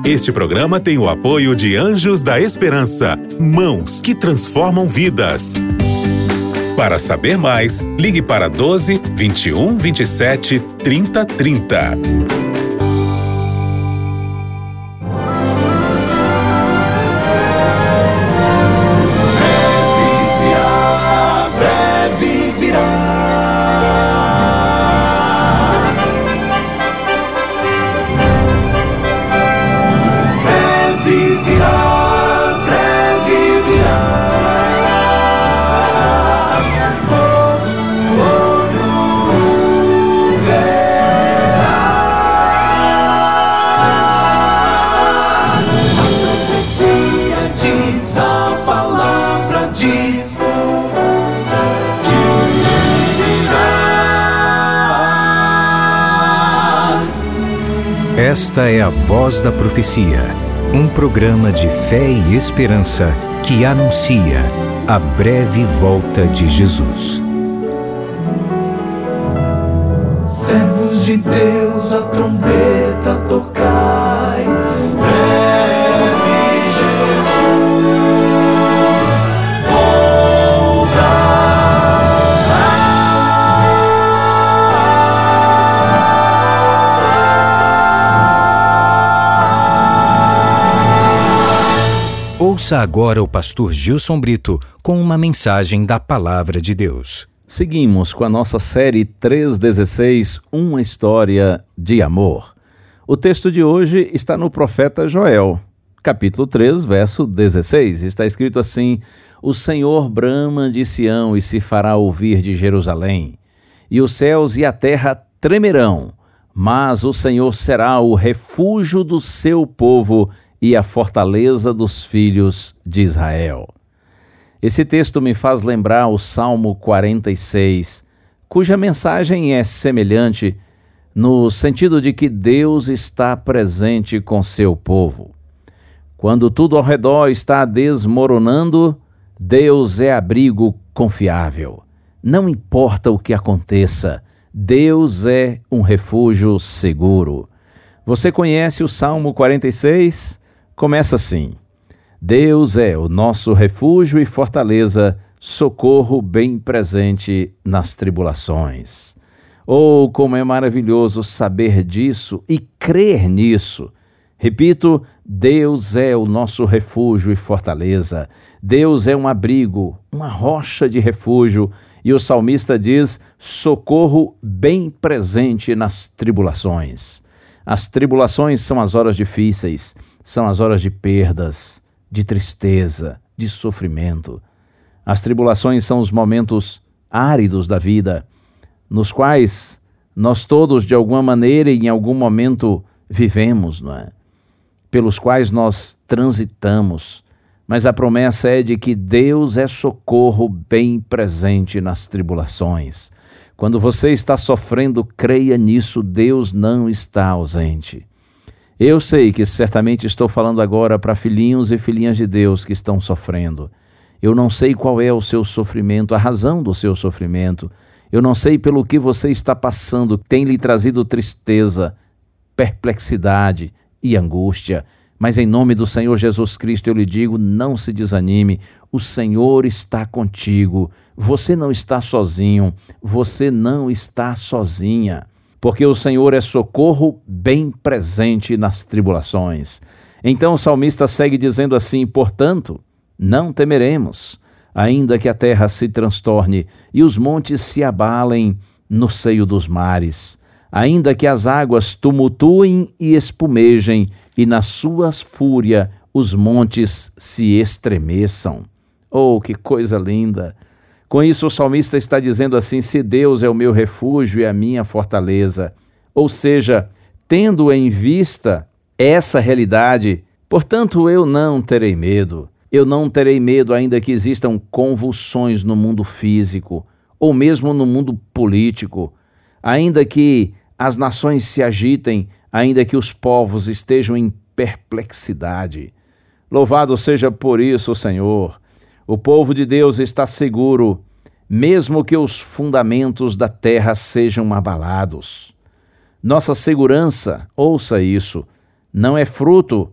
Este programa tem o apoio de Anjos da Esperança, mãos que transformam vidas. Para saber mais, ligue para 12 21 27 30 30. Esta é a Voz da Profecia, um programa de fé e esperança que anuncia a breve volta de Jesus. Servos de Deus, a trombeta tocai, breve Jesus Ouça agora o pastor Gilson Brito com uma mensagem da Palavra de Deus. Seguimos com a nossa série 3:16, Uma História de Amor. O texto de hoje está no profeta Joel, capítulo 3, verso 16. Está escrito assim: O Senhor brama de Sião e se fará ouvir de Jerusalém, e os céus e a terra tremerão, mas o Senhor será o refúgio do seu povo e a fortaleza dos filhos de Israel. Esse texto me faz lembrar o Salmo 46, cuja mensagem é semelhante no sentido de que Deus está presente com seu povo. Quando tudo ao redor está desmoronando, Deus é abrigo confiável. Não importa o que aconteça, Deus é um refúgio seguro. Você conhece o Salmo 46? Começa assim: Deus é o nosso refúgio e fortaleza, socorro bem presente nas tribulações. Oh, como é maravilhoso saber disso e crer nisso. Repito, Deus é o nosso refúgio e fortaleza. Deus é um abrigo, uma rocha de refúgio. E o salmista diz: socorro bem presente nas tribulações. As tribulações são as horas difíceis, são as horas de perdas, de tristeza, de sofrimento. As tribulações são os momentos áridos da vida, nos quais nós todos, de alguma maneira e em algum momento, vivemos, não é? Pelos quais nós transitamos. Mas a promessa é de que Deus é socorro bem presente nas tribulações. Quando você está sofrendo, creia nisso, Deus não está ausente. Eu sei que certamente estou falando agora para filhinhos e filhinhas de Deus que estão sofrendo. Eu não sei qual é o seu sofrimento, a razão do seu sofrimento. Eu não sei pelo que você está passando, tem lhe trazido tristeza, perplexidade e angústia. Mas em nome do Senhor Jesus Cristo eu lhe digo, não se desanime, o Senhor está contigo. Você não está sozinho, você não está sozinha. Porque o Senhor é socorro bem presente nas tribulações. Então o salmista segue dizendo assim: portanto, não temeremos, ainda que a terra se transtorne e os montes se abalem no seio dos mares, ainda que as águas tumultuem e espumejem e na sua fúria os montes se estremeçam. Oh, que coisa linda! Com isso, o salmista está dizendo assim: se Deus é o meu refúgio e a minha fortaleza, ou seja, tendo em vista essa realidade, portanto, eu não terei medo. Eu não terei medo ainda que existam convulsões no mundo físico, ou mesmo no mundo político, ainda que as nações se agitem, ainda que os povos estejam em perplexidade. Louvado seja por isso o Senhor. O povo de Deus está seguro, mesmo que os fundamentos da terra sejam abalados. Nossa segurança, ouça isso, não é fruto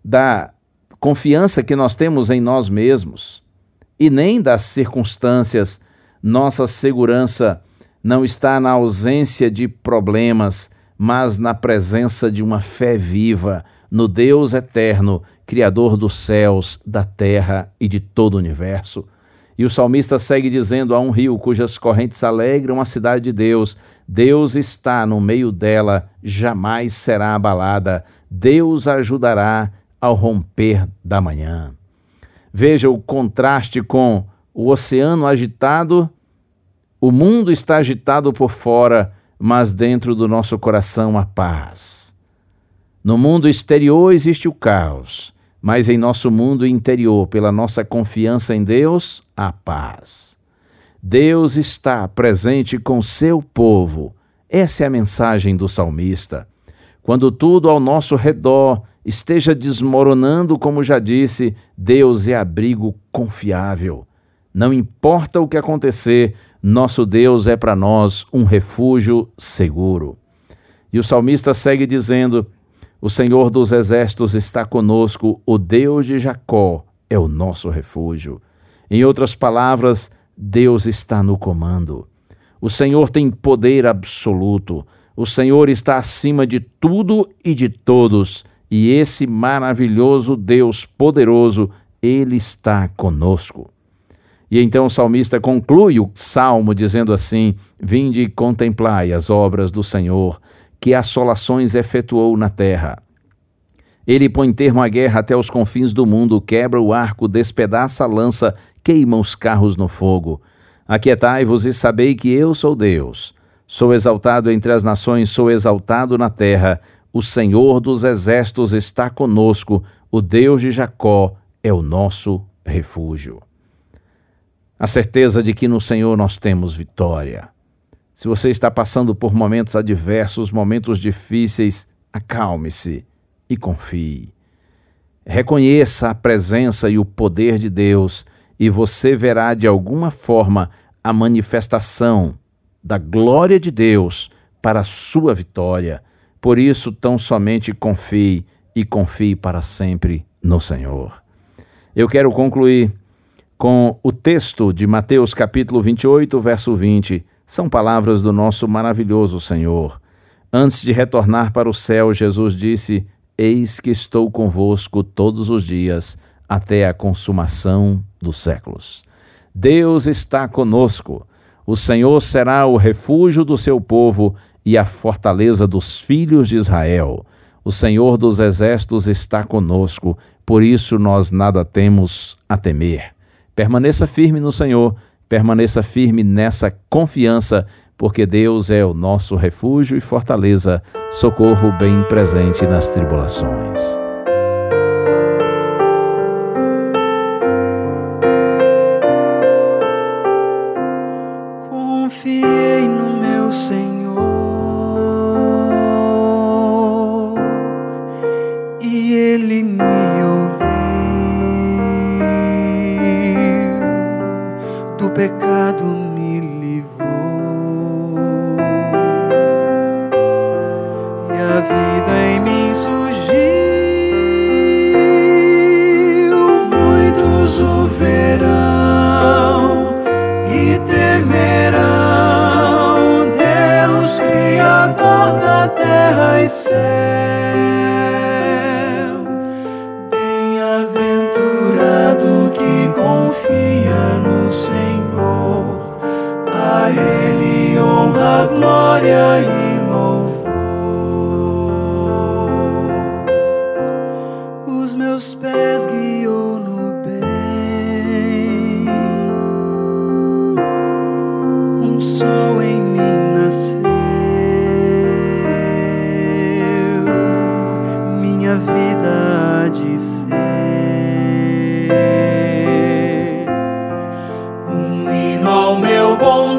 da confiança que nós temos em nós mesmos e nem das circunstâncias. Nossa segurança não está na ausência de problemas, mas na presença de uma fé viva no Deus eterno, Criador dos céus, da terra e de todo o universo. E o salmista segue dizendo: há um rio cujas correntes alegram a cidade de Deus. Deus está no meio dela, jamais será abalada. Deus a ajudará ao romper da manhã. Veja o contraste com o oceano agitado. O mundo está agitado por fora, mas dentro do nosso coração há paz. No mundo exterior existe o caos, mas em nosso mundo interior, pela nossa confiança em Deus, há paz. Deus está presente com seu povo. Essa é a mensagem do salmista. Quando tudo ao nosso redor esteja desmoronando, como já disse, Deus é abrigo confiável. Não importa o que acontecer, nosso Deus é para nós um refúgio seguro. E o salmista segue dizendo: o Senhor dos exércitos está conosco, o Deus de Jacó é o nosso refúgio. Em outras palavras, Deus está no comando. O Senhor tem poder absoluto. O Senhor está acima de tudo e de todos. E esse maravilhoso Deus poderoso, Ele está conosco. E então o salmista conclui o salmo dizendo assim: vinde e contemplai as obras do Senhor, que assolações efetuou na terra. Ele põe termo à guerra até os confins do mundo, quebra o arco, despedaça a lança, queima os carros no fogo. Aquietai-vos e sabei que eu sou Deus. Sou exaltado entre as nações, sou exaltado na terra. O Senhor dos exércitos está conosco, o Deus de Jacó é o nosso refúgio. A certeza de que no Senhor nós temos vitória. Se você está passando por momentos adversos, momentos difíceis, acalme-se e confie. Reconheça a presença e o poder de Deus e você verá de alguma forma a manifestação da glória de Deus para a sua vitória. Por isso, tão somente confie e confie para sempre no Senhor. Eu quero concluir com o texto de Mateus capítulo 28, verso 20. São palavras do nosso maravilhoso Senhor. Antes de retornar para o céu, Jesus disse: eis que estou convosco todos os dias, até a consumação dos séculos. Deus está conosco. O Senhor será o refúgio do seu povo e a fortaleza dos filhos de Israel. O Senhor dos exércitos está conosco, por isso nós nada temos a temer. Permaneça firme no Senhor, permaneça firme nessa confiança, porque Deus é o nosso refúgio e fortaleza, socorro bem presente nas tribulações. Confiei no meu Senhor e Ele me ouviu. Do pecado me livrou e a vida em mim surgiu. Muitos o verão e temerão, Deus Criador da terra e céu. Bem-aventurado que confia no Senhor, a Ele honra, glória e louvor. Os meus pés guiou no bem, um sol em mim nasceu, minha vida há de ser um hino ao meu bom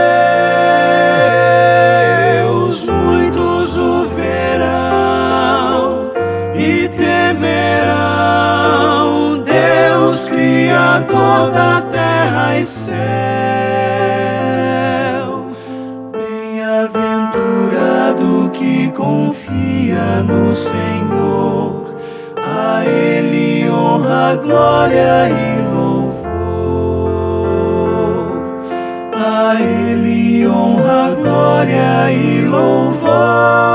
Deus. Muitos o verão e temerão, Deus Criador da terra e céu. Bem-aventurado que confia no Senhor, A Ele honra, glória e louvor. A Ele honra, glória e louvor.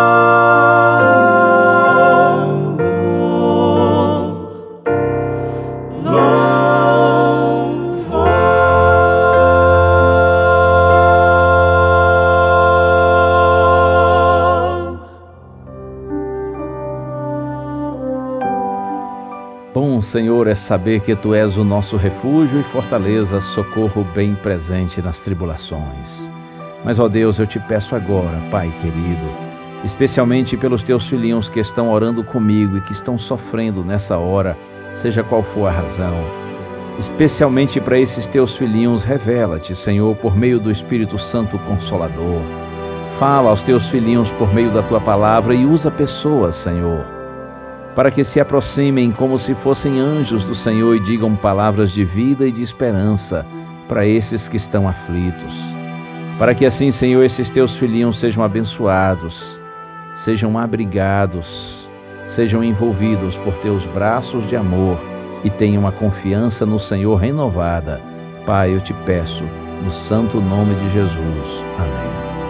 Bom, Senhor, é saber que Tu és o nosso refúgio e fortaleza, socorro bem presente nas tribulações. Mas, ó Deus, eu te peço agora, Pai querido, especialmente pelos Teus filhinhos que estão orando comigo e que estão sofrendo nessa hora, seja qual for a razão. Especialmente para esses Teus filhinhos, revela-te, Senhor, por meio do Espírito Santo Consolador. Fala aos Teus filhinhos por meio da Tua palavra e usa pessoas, Senhor, para que se aproximem como se fossem anjos do Senhor e digam palavras de vida e de esperança para esses que estão aflitos. Para que assim, Senhor, esses Teus filhinhos sejam abençoados, sejam abrigados, sejam envolvidos por Teus braços de amor e tenham a confiança no Senhor renovada. Pai, eu te peço, no santo nome de Jesus. Amém.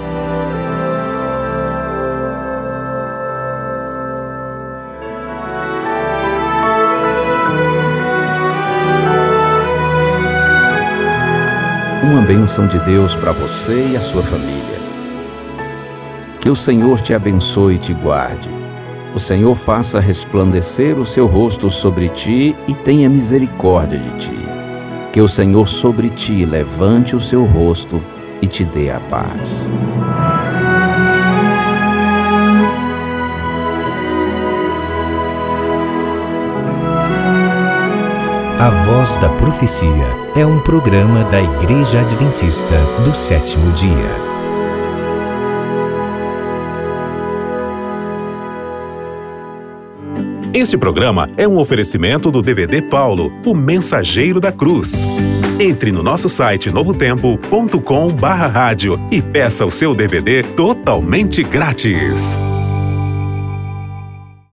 Uma bênção de Deus para você e a sua família. Que o Senhor te abençoe e te guarde. O Senhor faça resplandecer o seu rosto sobre ti e tenha misericórdia de ti. Que o Senhor sobre ti levante o seu rosto e te dê a paz. A Voz da Profecia é um programa da Igreja Adventista do Sétimo Dia. Este programa é um oferecimento do DVD Paulo, o Mensageiro da Cruz. Entre no nosso site novotempo.com/rádio e peça o seu DVD totalmente grátis.